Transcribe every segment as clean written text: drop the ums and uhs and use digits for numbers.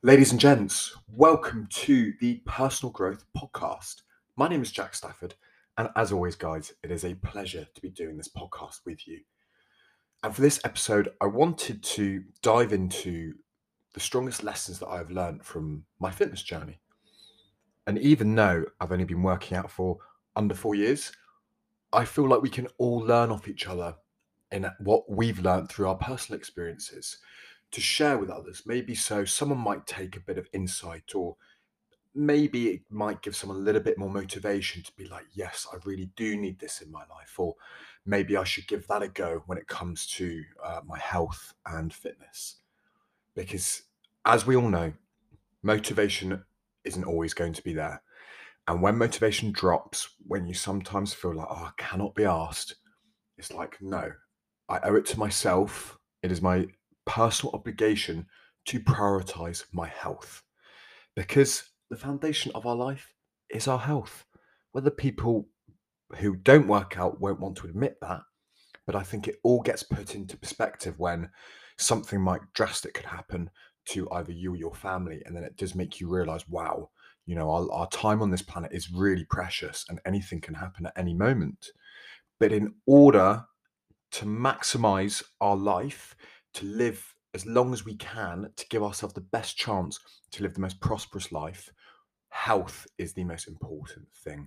Ladies and gents, welcome to the Personal Growth Podcast. My name is Jack Stafford, and as always, guys, it is a pleasure to be doing this podcast with you. And for this episode, I wanted to dive into the strongest lessons that I've learned from my fitness journey. And even though I've only been working out for under 4 years, I feel like we can all learn off each other in what we've learned through our personal experiences to share with others. Maybe so someone might take a bit of insight, or maybe it might give someone a little bit more motivation to be like, yes, I really do need this in my life, or maybe I should give that a go when it comes to my health and fitness. Because as we all know, motivation isn't always going to be there. And when motivation drops, when you sometimes feel like, oh, I cannot be asked, it's like, no, I owe it to myself. It is my personal obligation to prioritize my health, because the foundation of our life is our health. Whether people who don't work out won't want to admit that, but I think it all gets put into perspective when something might drastic could happen to either you or your family, and then it does make you realize, wow, our time on this planet is really precious, and anything can happen at any moment. But in order to maximize our life, to live as long as we can, to give ourselves the best chance to live the most prosperous life, health is the most important thing.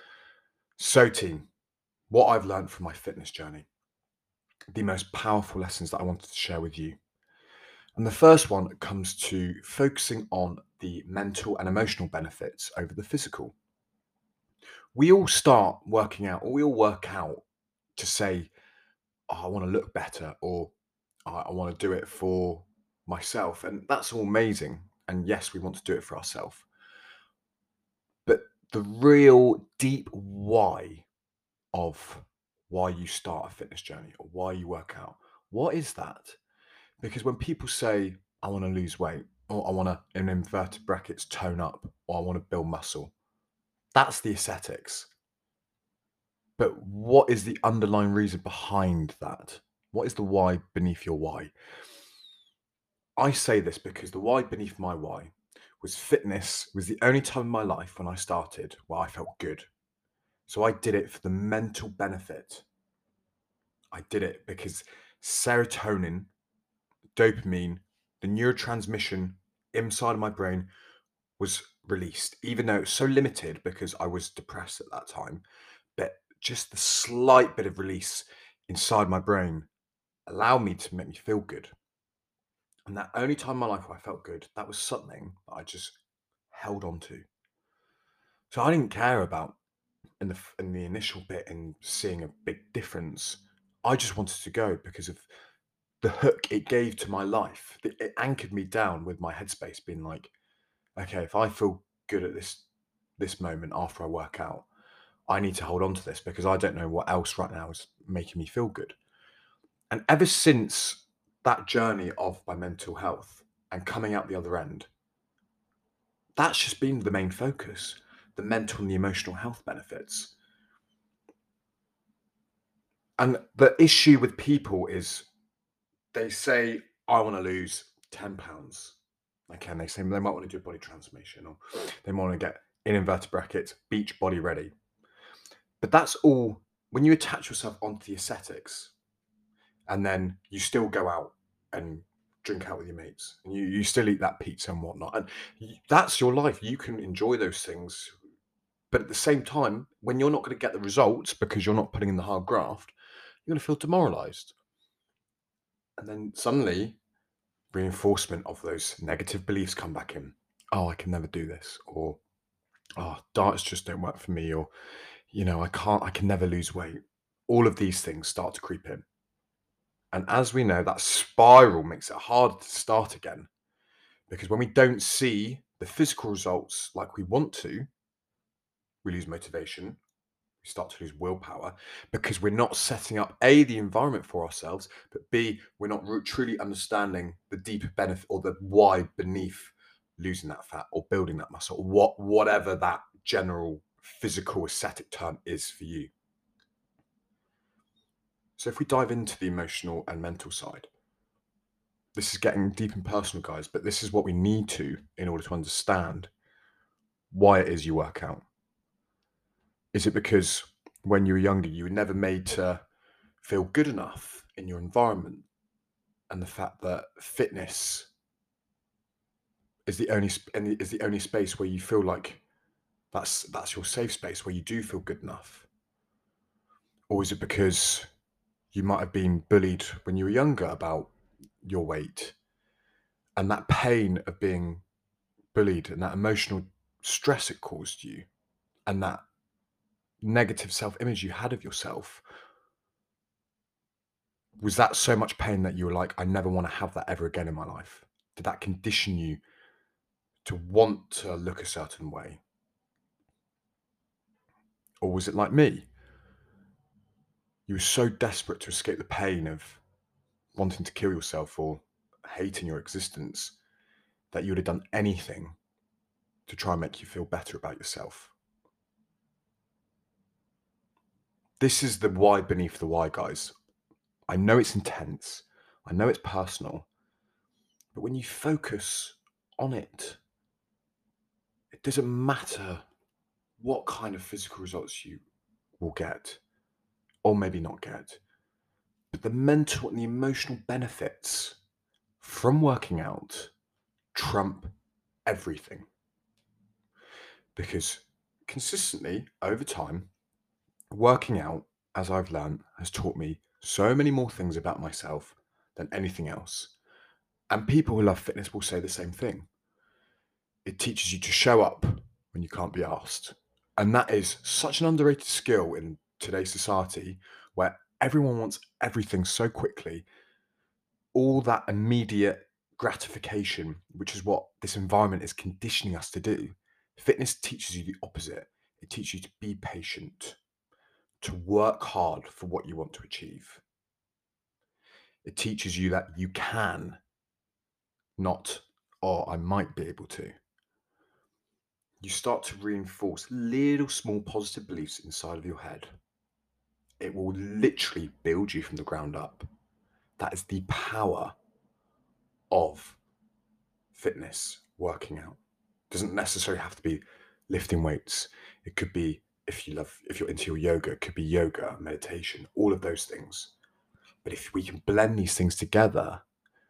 So, team, what I've learned from my fitness journey, the most powerful lessons that I wanted to share with you. And the first one comes to focusing on the mental and emotional benefits over the physical. We all start working out, or we all work out to say, oh, I want to look better, or I want to do it for myself. And that's all amazing. And yes, we want to do it for ourselves. But the real deep why of why you start a fitness journey or why you work out, what is that? Because when people say, I want to lose weight, or I want to, in inverted brackets, tone up, or I want to build muscle, that's the aesthetics. But what is the underlying reason behind that? What is the why beneath your why? I say this because the why beneath my why was fitness was the only time in my life when I started where I felt good. So I did it for the mental benefit. I did it because serotonin, dopamine, the neurotransmission inside of my brain was released, even though it was so limited because I was depressed at that time. But just the slight bit of release inside my brain allowed me to make me feel good. And that only time in my life where I felt good, that was something that I just held on to. So I didn't care about in the initial bit and seeing a big difference. I just wanted to go because of the hook it gave to my life. It anchored me down with my headspace being like, okay, if I feel good at this moment after I work out, I need to hold on to this because I don't know what else right now is making me feel good. And ever since that journey of my mental health and coming out the other end, that's just been the main focus, the mental and the emotional health benefits. And the issue with people is they say, I want to lose 10 pounds. Okay, and they say they might want to do a body transformation, or they want to get, in inverted brackets, beach body ready. But that's all when you attach yourself onto the aesthetics, and then you still go out and drink out with your mates, and you still eat that pizza and whatnot. And that's your life. You can enjoy those things. But at the same time, when you're not going to get the results because you're not putting in the hard graft, you're going to feel demoralized. And then suddenly, reinforcement of those negative beliefs come back in. Oh, I can never do this. Or, oh, diets just don't work for me. Or, I can never lose weight. All of these things start to creep in. And as we know, that spiral makes it hard to start again. Because when we don't see the physical results like we want to, we lose motivation, we start to lose willpower because we're not setting up A, the environment for ourselves, but B, we're not truly understanding the deeper benefit or the why beneath losing that fat or building that muscle, or whatever that general physical aesthetic term is for you. So if we dive into the emotional and mental side, this is getting deep and personal, guys, but this is what we need to in order to understand why it is you work out. Is it because when you were younger, you were never made to feel good enough in your environment, and the fact that fitness is the only space where you feel like that's your safe space, where you do feel good enough? Or is it because you might have been bullied when you were younger about your weight, and that pain of being bullied and that emotional stress it caused you, and that negative self-image you had of yourself, was that so much pain that you were like, I never want to have that ever again in my life? Did that condition you to want to look a certain way? Or was it like me? You were so desperate to escape the pain of wanting to kill yourself or hating your existence that you would have done anything to try and make you feel better about yourself. This is the why beneath the why, guys. I know it's intense. I know it's personal. But when you focus on it, it doesn't matter what kind of physical results you will get, or maybe not get. But the mental and the emotional benefits from working out trump everything. Because consistently over time, working out, as I've learned, has taught me so many more things about myself than anything else. And people who love fitness will say the same thing. It teaches you to show up when you can't be asked. And that is such an underrated skill in today's society, where everyone wants everything so quickly, all that immediate gratification, which is what this environment is conditioning us to do. Fitness teaches you the opposite. It teaches you to be patient, to work hard for what you want to achieve. It teaches you that you can, not, or I might be able to. You start to reinforce little small positive beliefs inside of your head. It will literally build you from the ground up. That is the power of fitness, working out. Doesn't necessarily have to be lifting weights. It could be, if you're into your yoga, it could be yoga, meditation, all of those things. But if we can blend these things together,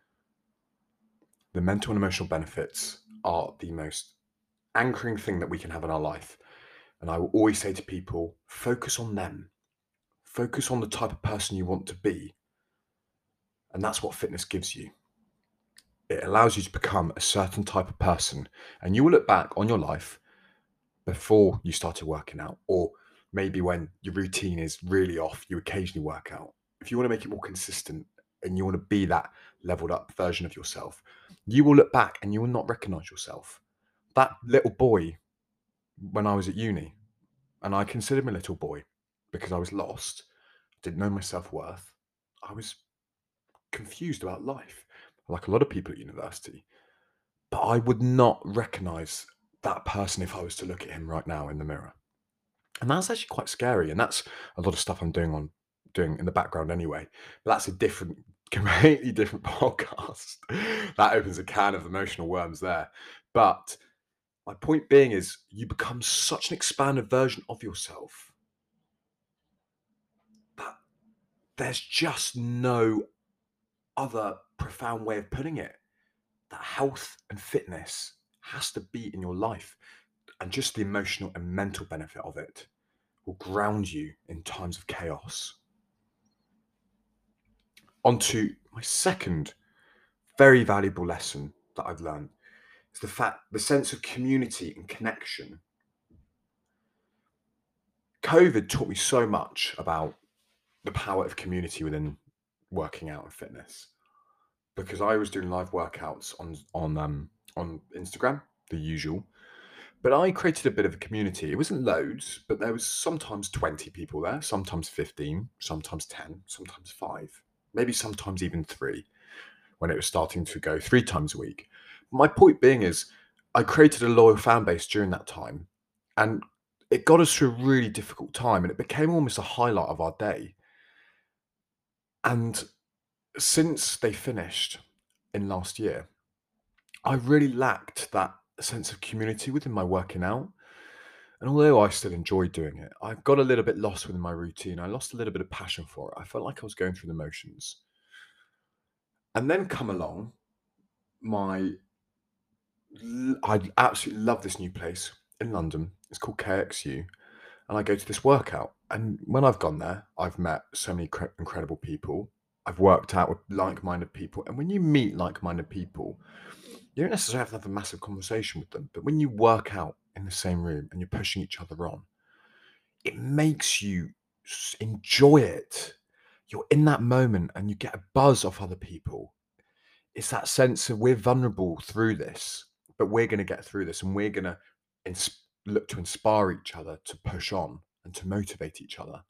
the mental and emotional benefits are the most anchoring thing that we can have in our life. And I will always say to people, focus on them. Focus on the type of person you want to be. And that's what fitness gives you. It allows you to become a certain type of person. And you will look back on your life before you started working out, or maybe when your routine is really off, you occasionally work out. If you want to make it more consistent and you want to be that leveled up version of yourself, you will look back and you will not recognize yourself. That little boy when I was at uni, and I considered me a little boy because I was lost, didn't know my self-worth. I was confused about life, like a lot of people at university. But I would not recognize that person if I was to look at him right now in the mirror. And that's actually quite scary. And that's a lot of stuff I'm doing in the background anyway. But that's a different, completely different podcast. That opens a can of emotional worms there. But my point being is you become such an expanded version of yourself that there's just no other profound way of putting it. That health and fitness has to be in your life. And just the emotional and mental benefit of it will ground you in times of chaos. On to my second very valuable lesson that I've learned is the sense of community and connection. COVID taught me so much about the power of community within working out and fitness, because I was doing live workouts on Instagram, the usual. But I created a bit of a community. It wasn't loads, but there was sometimes 20 people there, sometimes 15, sometimes 10, sometimes 5, maybe sometimes even 3 when it was starting to go 3 times a week. My point being is I created a loyal fan base during that time, and it got us through a really difficult time, and it became almost a highlight of our day. And since they finished, in last year, I really lacked that sense of community within my working out. And although I still enjoyed doing it, I got a little bit lost within my routine. I lost a little bit of passion for it. I felt like I was going through the motions. And then come along my I absolutely love this new place in London. It's called KXU, and I go to this workout. And when I've gone there, I've met so many incredible people. I've worked out with like-minded people, and when you meet like-minded people, you don't necessarily have to have a massive conversation with them. But when you work out in the same room and you're pushing each other on, it makes you enjoy it. You're in that moment, and you get a buzz off other people. It's that sense of we're vulnerable through this, but we're going to get through this, and we're going to look to inspire each other to push on and to motivate each other.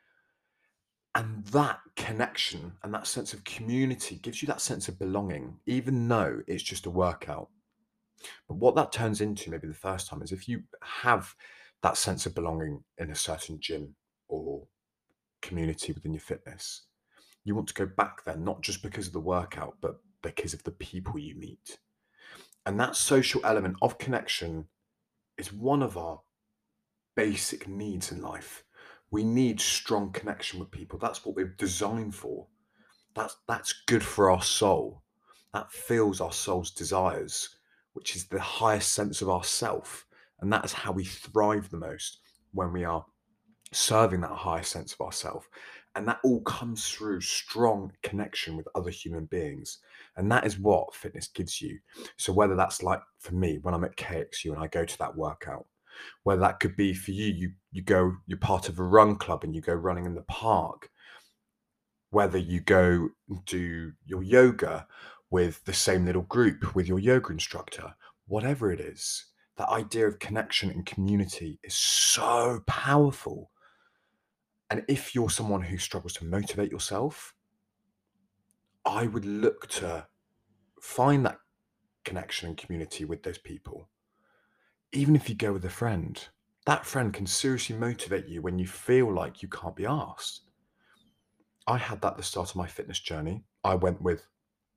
And that connection and that sense of community gives you that sense of belonging, even though it's just a workout. But what that turns into, maybe the first time, is if you have that sense of belonging in a certain gym or community within your fitness, you want to go back there, not just because of the workout, but because of the people you meet. And that social element of connection is one of our basic needs in life. We need strong connection with people. That's what we're designed for. That's good for our soul. That fills our soul's desires, which is the highest sense of ourself. And that is how we thrive the most, when we are serving that higher sense of ourself. And that all comes through strong connection with other human beings. And that is what fitness gives you. So whether that's like for me, when I'm at KXU and I go to that workout, whether that could be for you, you're part of a run club and you go running in the park, whether you go do your yoga with the same little group with your yoga instructor, whatever it is, that idea of connection and community is so powerful. And if you're someone who struggles to motivate yourself, I would look to find that connection and community with those people. Even if you go with a friend, that friend can seriously motivate you when you feel like you can't be asked. I had that at the start of my fitness journey. I went with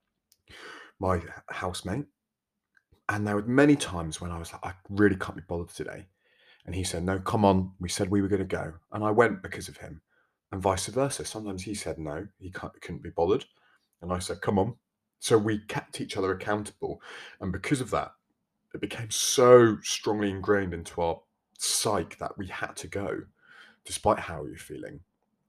my housemate, and there were many times when I was like, I really can't be bothered today. And he said, no, come on. We said we were going to go. And I went because of him, and vice versa. Sometimes he said no, couldn't be bothered. And I said, come on. So we kept each other accountable. And because of that, it became so strongly ingrained into our psyche that we had to go, despite how we were feeling.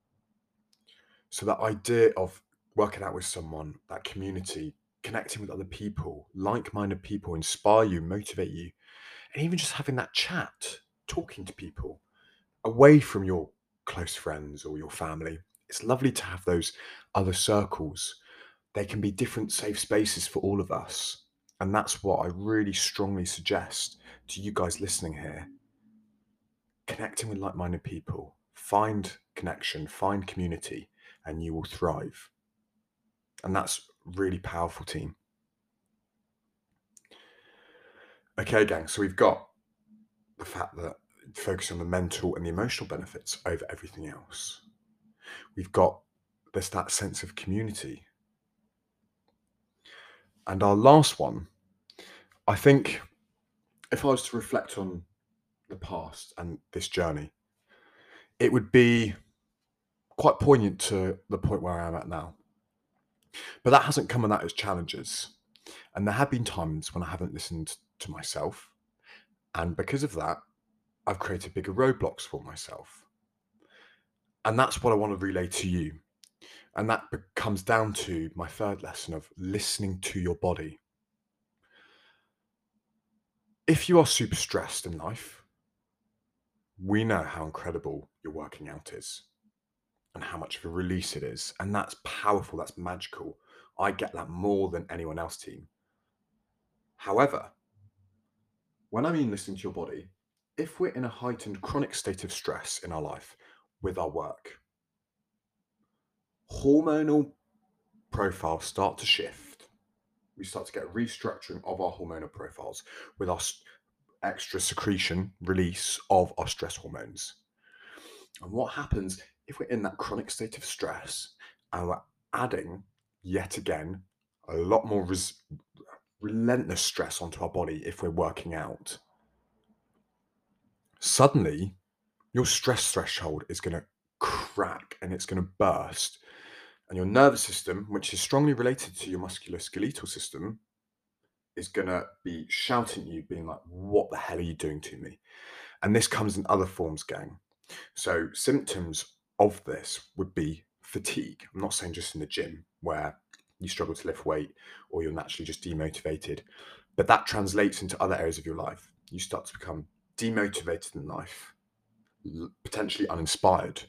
So that idea of working out with someone, that community, connecting with other people, like-minded people, inspire you, motivate you, and even just having that chat, talking to people away from your close friends or your family. It's lovely to have those other circles. They can be different safe spaces for all of us. And that's what I really strongly suggest to you guys listening here. Connecting with like-minded people, find connection, find community, and you will thrive. And that's really powerful, team. Okay, gang, so we've got the fact that focus on the mental and the emotional benefits over everything else. We've got that sense of community. And our last one, I think, if I was to reflect on the past and this journey, it would be quite poignant to the point where I am at now. But that hasn't come without its challenges. And there have been times when I haven't listened to myself. And because of that, I've created bigger roadblocks for myself. And that's what I want to relay to you. And that comes down to my third lesson of listening to your body. If you are super stressed in life, we know how incredible your working out is and how much of a release it is. And that's powerful. That's magical. I get that more than anyone else, team. However, when I mean listening to your body, if we're in a heightened chronic state of stress in our life with our work, hormonal profiles start to shift. We start to get restructuring of our hormonal profiles with our extra secretion, release of our stress hormones. And what happens if we're in that chronic state of stress and we're adding, yet again, a lot more relentless stress onto our body if we're working out, suddenly your stress threshold is going to crack and it's going to burst. And your nervous system, which is strongly related to your musculoskeletal system, is going to be shouting at you, being like, what the hell are you doing to me? And this comes in other forms, gang. So symptoms of this would be fatigue. I'm not saying just in the gym where you struggle to lift weight or you're naturally just demotivated, but that translates into other areas of your life. You start to become demotivated in life, potentially uninspired.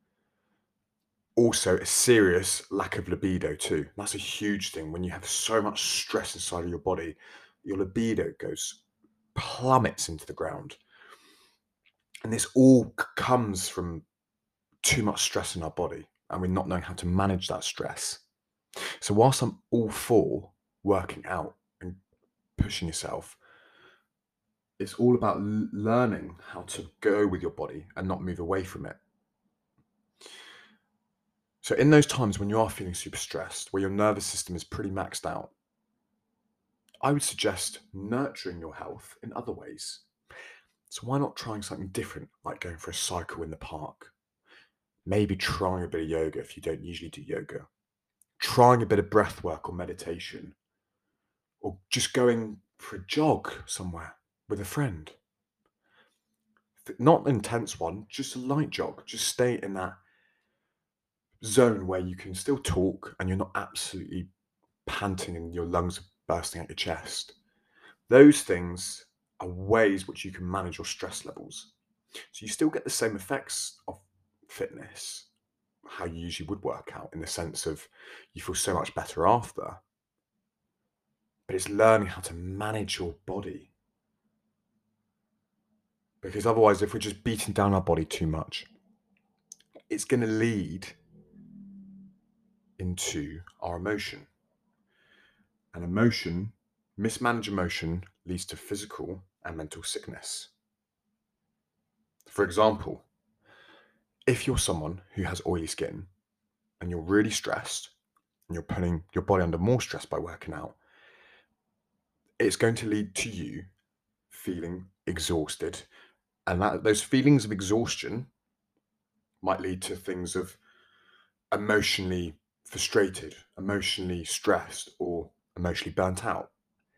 Also, a serious lack of libido too. That's a huge thing. When you have so much stress inside of your body, your libido plummets into the ground. And this all comes from too much stress in our body, and we're not knowing how to manage that stress. So whilst I'm all for working out and pushing yourself, it's all about learning how to go with your body and not move away from it. So in those times when you are feeling super stressed, where your nervous system is pretty maxed out, I would suggest nurturing your health in other ways. So why not trying something different, like going for a cycle in the park? Maybe trying a bit of yoga if you don't usually do yoga. Trying a bit of breath work or meditation. Or just going for a jog somewhere with a friend. Not an intense one, just a light jog. Just stay in that zone where you can still talk and you're not absolutely panting and your lungs are bursting out your chest. Those things are ways which you can manage your stress levels. So you still get the same effects of fitness, how you usually would work out, in the sense of you feel so much better after. But it's learning how to manage your body. Because otherwise, if we're just beating down our body too much, it's going to lead into our emotion. And mismanaged emotion leads to physical and mental sickness. For example, if you're someone who has oily skin and you're really stressed and you're putting your body under more stress by working out, it's going to lead to you feeling exhausted. And those feelings of exhaustion might lead to things of emotionally frustrated, emotionally stressed, or emotionally burnt out.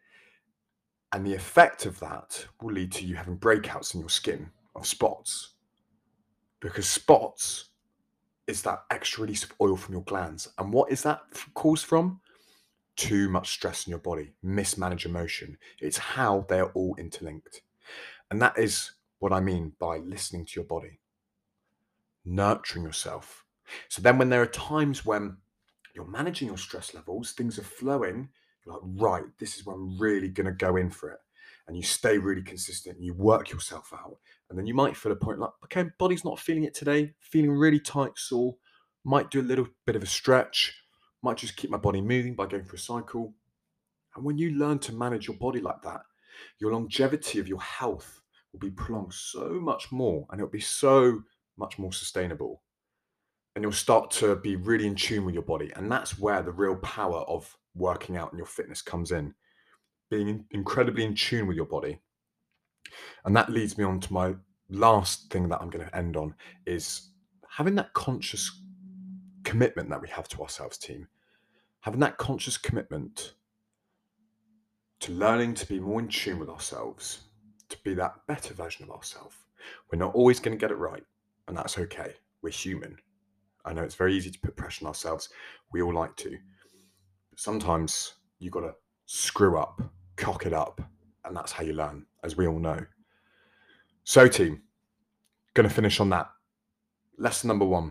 And the effect of that will lead to you having breakouts in your skin of spots. Because spots is that extra release of oil from your glands. And what is that caused from? Too much stress in your body, mismanaged emotion. It's how they are all interlinked. And that is what I mean by listening to your body, nurturing yourself. So then when there are times when you're managing your stress levels, things are flowing, you're like, right, this is when I'm really going to go in for it. And you stay really consistent and you work yourself out. And then you might feel a point like, okay, body's not feeling it today, feeling really tight, sore, might do a little bit of a stretch, might just keep my body moving by going for a cycle. And when you learn to manage your body like that, your longevity of your health will be prolonged so much more, and it'll be so much more sustainable. And you'll start to be really in tune with your body. And that's where the real power of working out and your fitness comes in, being incredibly in tune with your body. And that leads me on to my last thing that I'm going to end on, is having that conscious commitment that we have to ourselves, team. Having that conscious commitment to learning to be more in tune with ourselves, to be that better version of ourselves. We're not always going to get it right, and that's okay. We're human. I know it's very easy to put pressure on ourselves. We all like to. But sometimes you got to screw up, cock it up, and that's how you learn, as we all know. So, team, going to finish on that. Lesson number 1.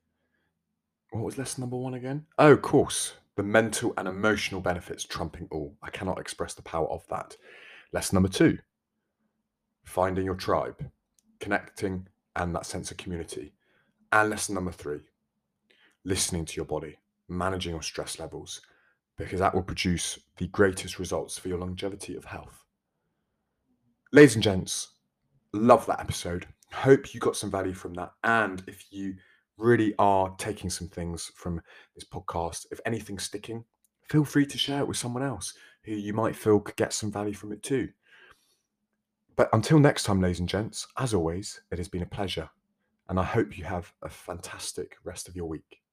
What was lesson number 1 again? Oh, of course. The mental and emotional benefits trumping all. I cannot express the power of that. Lesson number 2. Finding your tribe, connecting, and that sense of community. And lesson number 3. Listening to your body, managing your stress levels, because that will produce the greatest results for your longevity of health. Ladies and gents, love that episode. Hope you got some value from that. And if you really are taking some things from this podcast, if anything's sticking, feel free to share it with someone else who you might feel could get some value from it too. But until next time, ladies and gents, as always, it has been a pleasure, and I hope you have a fantastic rest of your week.